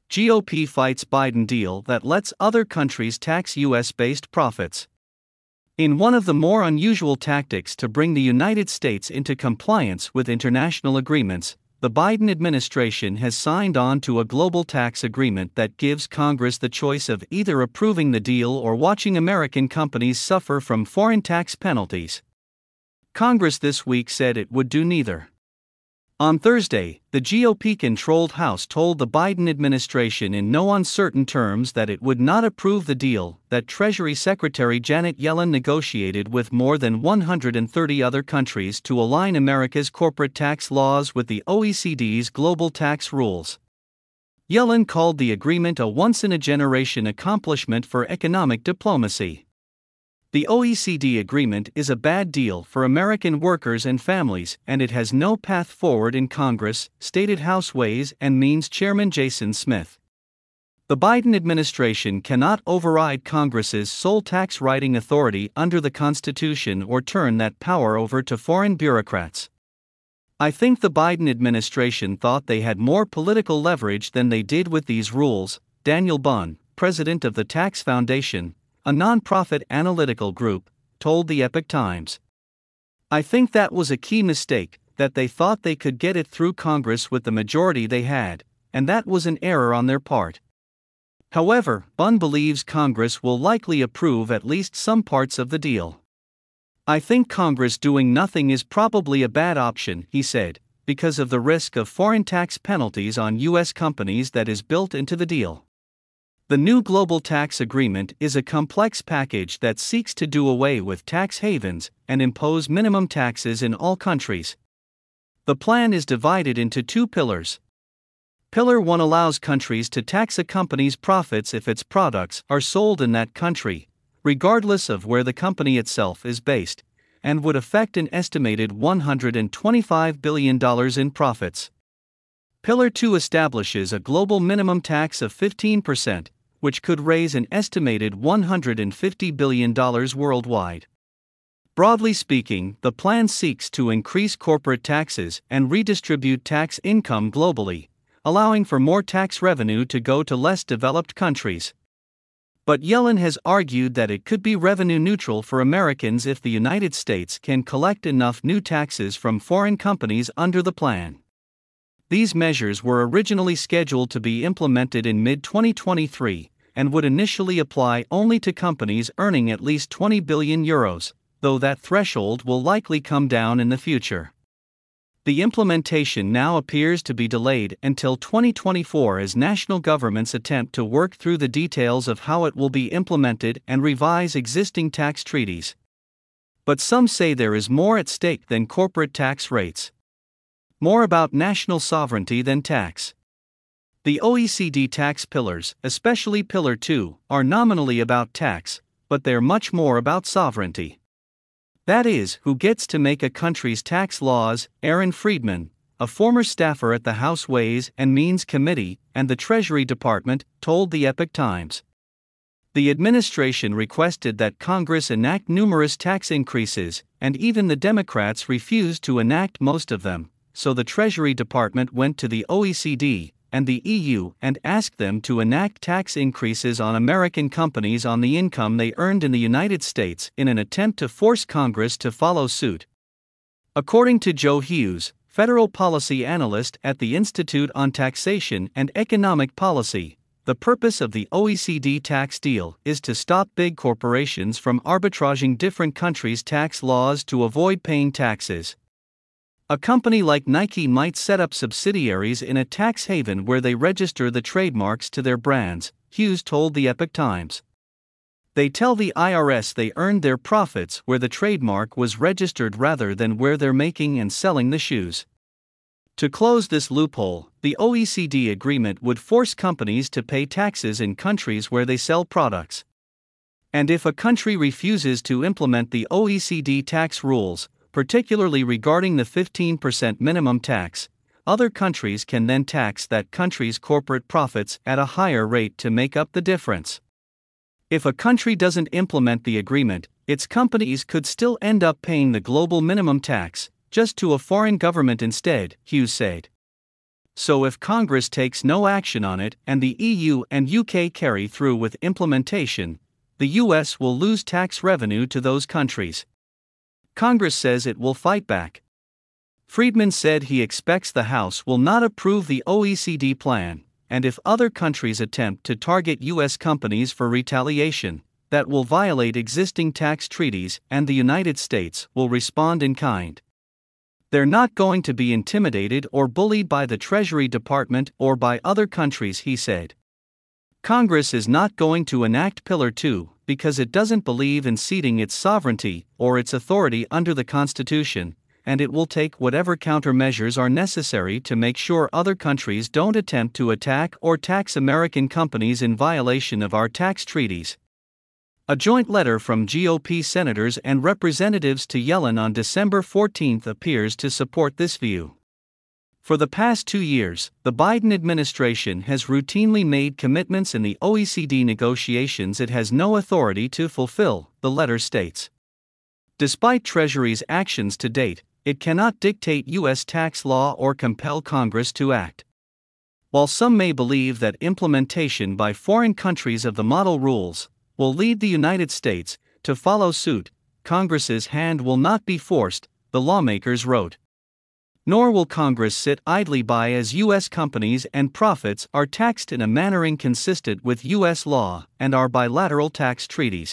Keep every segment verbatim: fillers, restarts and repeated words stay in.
G O P fights Biden deal that lets other countries tax U S-based profits. In one of the more unusual tactics to bring the United States into compliance with international agreements, the Biden administration has signed on to a global tax agreement that gives Congress the choice of either approving the deal or watching American companies suffer from foreign tax penalties. Congress this week said it would do neither. On Thursday, the G O P-controlled House told the Biden administration in no uncertain terms that it would not approve the deal that Treasury Secretary Janet Yellen negotiated with more than one hundred thirty other countries to align America's corporate tax laws with the O E C D's global tax rules. Yellen called the agreement a once-in-a-generation accomplishment for economic diplomacy. The O E C D agreement is a bad deal for American workers and families, and it has no path forward in Congress, stated House Ways and Means Chairman Jason Smith. The Biden administration cannot override Congress's sole tax-writing authority under the Constitution or turn that power over to foreign bureaucrats. I think the Biden administration thought they had more political leverage than they did with these rules, Daniel Bunn, president of the Tax Foundation, a nonprofit analytical group, told the Epoch Times. I think that was a key mistake, that they thought they could get it through Congress with the majority they had, and that was an error on their part. However, Bunn believes Congress will likely approve at least some parts of the deal. I think Congress doing nothing is probably a bad option, he said, because of the risk of foreign tax penalties on U S companies that is built into the deal. The new global tax agreement is a complex package that seeks to do away with tax havens and impose minimum taxes in all countries. The plan is divided into two pillars. Pillar one allows countries to tax a company's profits if its products are sold in that country, regardless of where the company itself is based, and would affect an estimated one hundred twenty-five billion dollars in profits. Pillar two establishes a global minimum tax of fifteen percent, which could raise an estimated one hundred fifty billion dollars worldwide. Broadly speaking, the plan seeks to increase corporate taxes and redistribute tax income globally, allowing for more tax revenue to go to less developed countries. But Yellen has argued that it could be revenue neutral for Americans if the United States can collect enough new taxes from foreign companies under the plan. These measures were originally scheduled to be implemented in mid twenty twenty-three and would initially apply only to companies earning at least twenty billion euros, though that threshold will likely come down in the future. The implementation now appears to be delayed until twenty twenty-four as national governments attempt to work through the details of how it will be implemented and revise existing tax treaties. But some say there is more at stake than corporate tax rates. More about national sovereignty than tax. The O E C D tax pillars, especially Pillar two, are nominally about tax, but they're much more about sovereignty. That is, who gets to make a country's tax laws. Aaron Friedman, a former staffer at the House Ways and Means Committee and the Treasury Department, told the Epoch Times. The administration requested that Congress enact numerous tax increases, and even the Democrats refused to enact most of them. So the Treasury Department went to the O E C D and the E U and asked them to enact tax increases on American companies on the income they earned in the United States in an attempt to force Congress to follow suit. According to Joe Hughes, federal policy analyst at the Institute on Taxation and Economic Policy, the purpose of the O E C D tax deal is to stop big corporations from arbitraging different countries' tax laws to avoid paying taxes. A company like Nike might set up subsidiaries in a tax haven where they register the trademarks to their brands, Hughes told the Epoch Times. They tell the I R S they earned their profits where the trademark was registered rather than where they're making and selling the shoes. To close this loophole, the O E C D agreement would force companies to pay taxes in countries where they sell products. And if a country refuses to implement the O E C D tax rules, particularly regarding the fifteen percent minimum tax, other countries can then tax that country's corporate profits at a higher rate to make up the difference. If a country doesn't implement the agreement, its companies could still end up paying the global minimum tax, just to a foreign government instead, Hughes said. So if Congress takes no action on it and the E U and U K carry through with implementation, the U S will lose tax revenue to those countries. Congress says it will fight back. Friedman said he expects the House will not approve the O E C D plan, and if other countries attempt to target U S companies for retaliation, that will violate existing tax treaties and the United States will respond in kind. They're not going to be intimidated or bullied by the Treasury Department or by other countries, he said. Congress is not going to enact Pillar two because it doesn't believe in ceding its sovereignty or its authority under the Constitution, and it will take whatever countermeasures are necessary to make sure other countries don't attempt to attack or tax American companies in violation of our tax treaties. A joint letter from G O P senators and representatives to Yellen on December fourteenth appears to support this view. For the past two years, the Biden administration has routinely made commitments in the O E C D negotiations it has no authority to fulfill, the letter states. Despite Treasury's actions to date, it cannot dictate U S tax law or compel Congress to act. While some may believe that implementation by foreign countries of the model rules will lead the United States to follow suit, Congress's hand will not be forced, the lawmakers wrote. Nor will Congress sit idly by as U S companies and profits are taxed in a manner inconsistent with U S law and our bilateral tax treaties.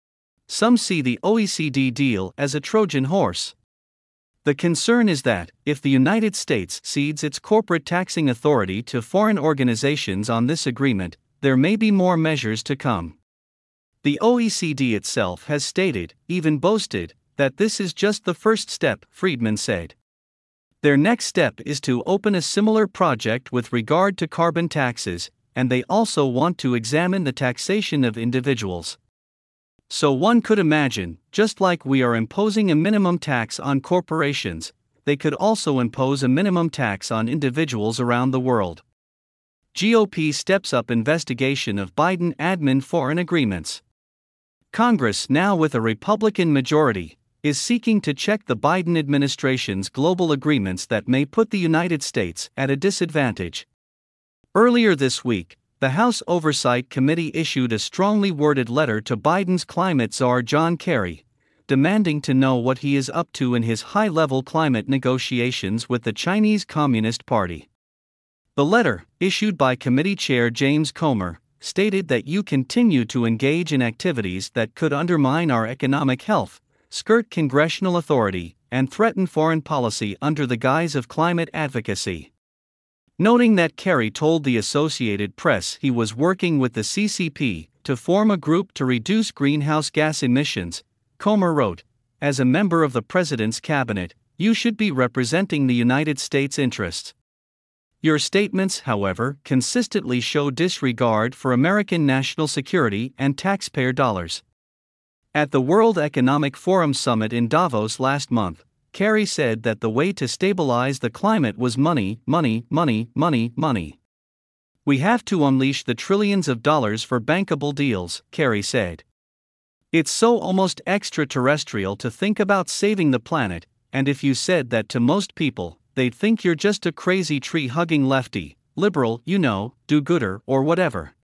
Some see the O E C D deal as a Trojan horse. The concern is that, if the United States cedes its corporate taxing authority to foreign organizations on this agreement, there may be more measures to come. The O E C D itself has stated, even boasted, that this is just the first step, Friedman said. Their next step is to open a similar project with regard to carbon taxes, and they also want to examine the taxation of individuals. So one could imagine, just like we are imposing a minimum tax on corporations, they could also impose a minimum tax on individuals around the world. G O P steps up investigation of Biden admin foreign agreements. Congress, now with a Republican majority, is seeking to check the Biden administration's global agreements that may put the United States at a disadvantage. Earlier this week, the House Oversight Committee issued a strongly worded letter to Biden's climate czar John Kerry, demanding to know what he is up to in his high-level climate negotiations with the Chinese Communist Party. The letter, issued by committee chair James Comer, stated that you continue to engage in activities that could undermine our economic health, skirt congressional authority, and threaten foreign policy under the guise of climate advocacy. Noting that Kerry told the Associated Press he was working with the C C P to form a group to reduce greenhouse gas emissions, Comer wrote, "As a member of the President's cabinet, you should be representing the United States' interests. Your statements, however, consistently show disregard for American national security and taxpayer dollars." At the World Economic Forum summit in Davos last month, Kerry said that the way to stabilize the climate was money, money, money, money, money. We have to unleash the trillions of dollars for bankable deals, Kerry said. It's so almost extraterrestrial to think about saving the planet, and if you said that to most people, they'd think you're just a crazy tree-hugging lefty, liberal, you know, do-gooder, or whatever.